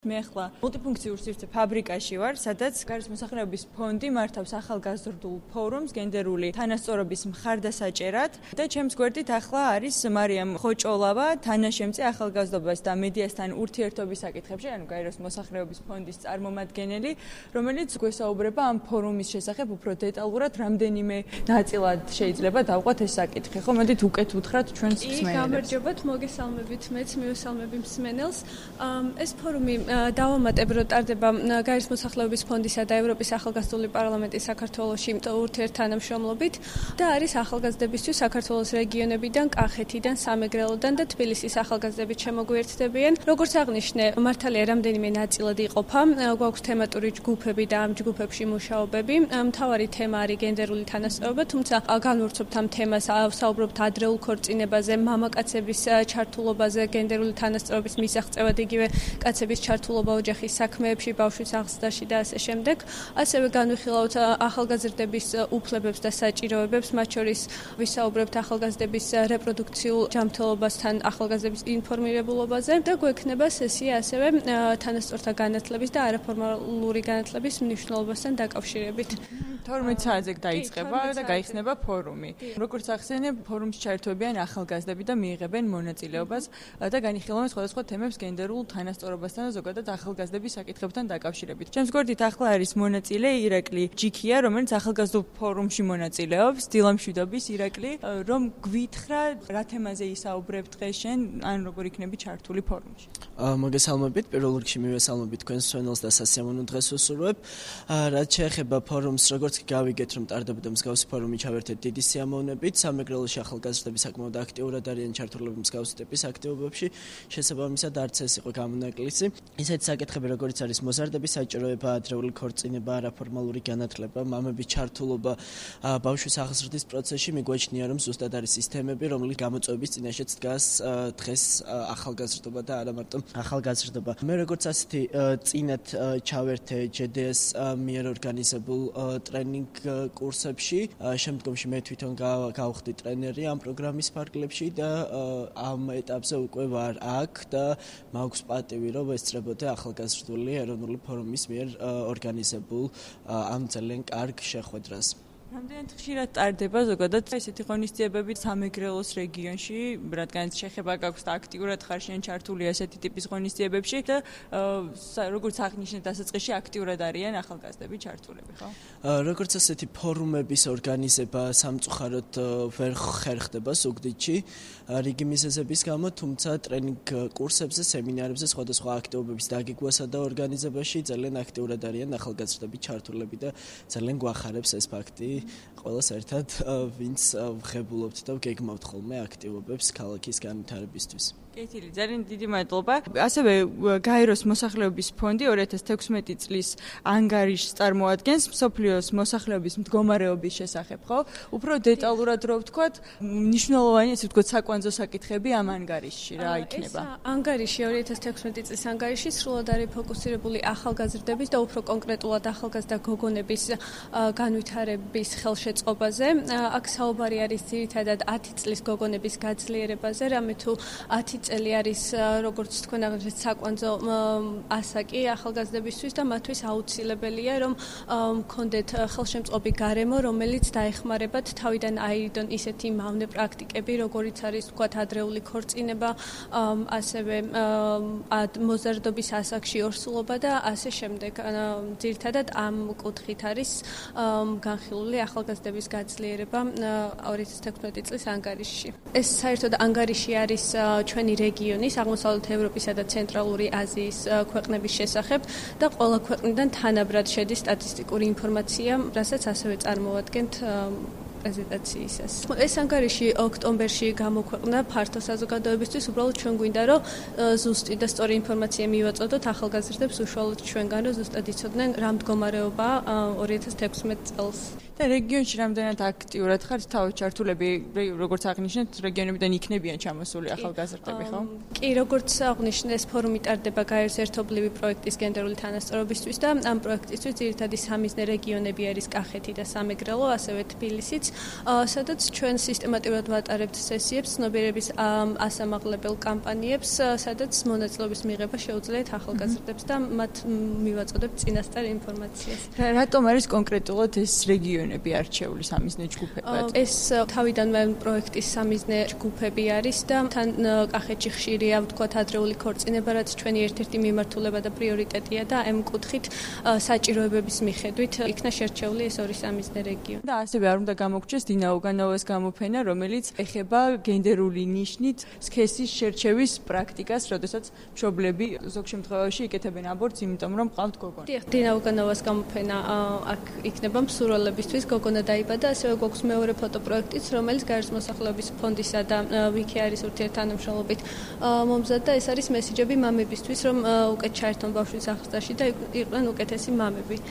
მე ახლა მულტიფუნქციურ სივრცე ფაბრიკაში ვარ, სადაც გარის მოსახლეობის ფონდი მართავს ახალგაზრდულ ფორუმს გენდერული თანასწორობის მხარდასაჭერად და ჩემს გვერდით ახლა არის მარიამ ხოჭოლავა, თანაშემწე ახალგაზრდობას და მედიასთან ურთიერთობის საკითხებში, ანუ გაეროს მოსახლეობის ფონდის წარმომადგენელი, რომელიც გვესაუბრება ამ ფორუმის შესახებ უფრო დეტალურად, რამდენიმე ნაწილად შეიძლება დავყვათ ეს საკითხი. ხო, მოდით უკეთ უთხრათ ჩვენს მსმენელებს. გამარჯობათ, მოგესალმებით, მეც მივესალმები მსმენელს. ეს ფორუმი დავამატებ, რომ ტარდება გაერის მოსახლეობის ფონდისა და ევროპის ახალგაზრდული პარლამენტის საქართველოში ურთიერთთანამშრომლობით და არის ახალგაზრდებისთვის საქართველოს რეგიონებიდან, კახეთიდან, სამეგრელოდან და თბილისის ახალგაზრდებით შემოგვიერთდებიან. როგორც აღნიშნე, მართალია რამდენიმე ნაწილად იყოფა. გვაქვს თემატური ჯგუფები და ამ ჯგუფებში მუშაობები. მთავარი თემა არის გენდერული თანასწორობა, თუმცა განვავრცობთ ამ თემას, საუბრობთ ადრეულ ქორწინებაზე, მამაკაცების ჩართულობაზე, გენდერული თანასწორობის მისაღწევად, იგივე კაცების ჩართულობა ოჯახის საქმეებში, ბავშვის აღზრდაში და ასე შემდეგ. ასევე განვიხილავთ ახალგაზრდების უფლებებს და საჭიროებებს, მათ შორის ვისაუბრებთ ახალგაზრდების რეპროდუქციულ ჯანმრთელობასთან, ახალგაზრდების ინფორმირებულობაზე და გვექნება სესია ასევე თანასწორთა განათლების და არაფორმალური განათლების მნიშვნელობასთან დაკავშირებით. 12 საათზე დაიწყება და გაიხსნება ფორუმი. როგორც ახსენე, ფორუმში ჩაერთვებიან ახალგაზრდები და მიიღებენ მონაწილეობას და განიხილავენ სხვადასხვა თემებს გენდერულ თანასწორობასთან და ზოგადად ახალგაზრდების საკითხებთან დაკავშირებით. ჩემს გვერდით ახლა არის მონაწილე ირაკლი ჯიქია, რომელიც ახალგაზრდულ ფორუმში მონაწილეობს, დილამშვიდობის ირაკლი, რომ გვითხრა რა თემაზე ისაუბრებ დღეს შენ, ან როგორ იქნები ჩართული ფორუმში. მოგესალმებით, პირველ რიგში მივესალმებით თქვენს მსმენელს და სასიამოვნო დღეს ვუსურვებ. რაც შეეხება ფორუმს, როგორც გავიგეთ, რომ ტარდებოდა მსგავსი ფორუმი, ჩავერთეთ დიდი სიამოვნებით. სამეგრელოში ახალგაზრდები საკმაოდ აქტიურად არიან ჩართულები მსგავსი ტიპის აქტივობებში, შესაბამისად არც ეს იყო გამონაკლისი. ისეთი საკითხები, როგორც არის მოზარდების საჭიროება, ადრეული ქორწინება, არაფორმალური განათლება, მამების ჩართულობა ბავშვის აღზრდის პროცესში, მიგვაჩნია, რომ ზუსტად არის ის თემები, რომლის გამოწვევების წინაშეც დგას დღეს ახალგაზრდობა და არა მარტო ახალგაზრდობა. მე როგორც ასეთი წინათ ჩავერთე JDS მიერ ორგანიზებულ ტრენინგ კურსებში, შემდგომში მე თვითონ გავხდი ტრენერი ამ პროგრამის ფარგლებში და ამ ეტაპზე უკვე ვარ აქ და მაქვს პატივი, რომ ესწრებოდე ახალგაზრდული ეროვნული ფორუმის მიერ ორგანიზებულ ამ ძალიან კარგ შეხვედრას. რამდენად ხშირად ტარდება ზოგადად ესეთი ღონისძიებები სამეგრელოს რეგიონში, რადგან შეხება გაქვს და აქტიურად ხარ შენ ჩართული ესეთი ტიპის ღონისძიებებში და როგორც აღნიშნე დასაწყისში აქტიურად არიან ახალგაზრდები ჩართულები, ხო? როგორც ასეთი ფორუმების ორგანიზება სამწუხაროდ ვერ ხერხდება ზუგდიდში რიგი მიზეზების გამო, თუმცა ტრენინგ კურსებზე, სემინარებზე, სხვადასხვა აქტივობების დაგეგმვასა და ორგანიზებაში ძალიან აქტიურად არიან ახალგაზრდები ჩართულები და ძალიან გვახარებს ეს ფაქტი. ყველას ერთად ვინც ვღებულობთ და ვგეგმავთ ხოლმე აქტივობებს ქალაქის განვითარებისთვის. კეთილი, ძალიან დიდი მადლობა. ასევე გაეროს მოსახლეობის ფონდი 2016 წლის ანგარიშს წარმოადგენს მსოფლიოს მოსახლეობის მდგომარეობის შესახებ, ხო? უფრო დეტალურად რო ვთქვათ, მნიშვნელოვანი, ესე ვთქვათ, საკვანძო საკითხები ამ ანგარიშში რა იქნება? ეს ანგარიში 2016 წლის ანგარიში სრულად არის ფოკუსირებული ახალგაზრდების და უფრო კონკრეტულად ახალგაზრდა გოგონების განვითარების ხელშეწყობაზე. აქ საუბარი არის ძირითადად 10 წლის გოგონების გაძლიერებაზე, რამე თუ 10 წელი არის, როგორც თქვენ აღნიშნეთ, საკვანძო ასაკი ახალგაზრდებისთვის და მათთვის აუცილებელია, რომ მქონდეთ ხელშემწყობი გარემო, რომელიც დაეხმარებათ თავიდან აირიდონ ისეთი მავნე პრაქტიკები, როგორიც არის, თქვათ, ადრეული ქორწინება, ასევე მოზარდობის ასაკში ორსულობა და ასე შემდეგ. ძირითადად ამ კუთხით არის განხილული ახალგაზრდების გაძლიერება 2016 წლის ანგარიშში. ეს საერთოდ ანგარიში არის ჩვენი რეგიონის, აღმოსავლეთ ევროპისა და ცენტრალური აზიის ქვეყნების შესახებ და ყველა ქვეყნიდან თანაბრად შედის სტატისტიკური ინფორმაცია, რასაც ასევე წარმოვადგენთ პრეზენტაციისას. ეს ანგარიში ოქტომბერში გამოქვეყნდა ფართო საზოგადოებისთვის, უბრალოდ ჩვენ გვინდა, რომ ზუსტი და სწორი ინფორმაცია მივაწოდოთ ახალგაზრდებს უშუალოდ ჩვენგან, რომ ზუსტად იცოდნენ რა მდგომარეობაა 2016 წელს. და რეგიონში რამდენად აქტიურად ხართ თავი ჩართულები, როგორც აღნიშნეთ, რეგიონებიდან იქნებიან ჩამოსული ახალგაზრდები, ხო? კი, როგორც აღნიშნეს, ფორუმი ტარდება გაერთიანებული პროექტის გენდერული თანასწორობისთვის და ამ პროექტისთვის ძირითადი სამიზნე რეგიონები არის კახეთი და სამეგრელო, ასევე თბილისიც, სადაც ჩვენ სისტემატურად ვატარებთ სესიებს, ცნობიერების ასამაღლებელ კამპანიებს, სადაც მონაწილეობის მიღება შეუძლიათ ახალგაზრდებს და მათ მივაწოდებთ წინასწარ ინფორმაციას. რატომ არის კონკრეტულად ეს რეგიონები არჩეული სამიზნე ჯგუფებად? ეს თავიდანვე პროექტის სამიზნე ჯგუფები არის და თან კახეთში ხშირია, ვთქვათ, ადრეული ქორწინება, რაც ჩვენი ერთ-ერთი მიმართულება და პრიორიტეტია და ამ კუთხით საჭიროებების მიხედვით იქნა შერჩეული ეს ორი სამიზნე რეგიონი. და ასევე არ უნდა გამოგჩეს დინა უგანოვას გამოფენა, რომელიც ეხება გენდერული ნიშნით სქესის შერჩევის პრაქტიკას, როდესაც მშობლები ზოგ შემთხვევაში იკეთებენ აბორტს, იმიტომ რომ ყავთ გოგონა. დინა უგანოვას გამოფენა აქ იქნება მსურველებისთვის, გოგონა დაიბადა, ასევე გვაქვს მეორე ფოტოპროექტიც, რომელიც გარსმოსახლეობის ფონდისა და ვიკი არის ურთიერთთანამშრომლობით მომზადდა. ეს არის მესიჯები მამებისთვის, რომ უკეთ ჩაერთონ ბავშვის აღზრდაში და იყვნენ უკეთესი მამები.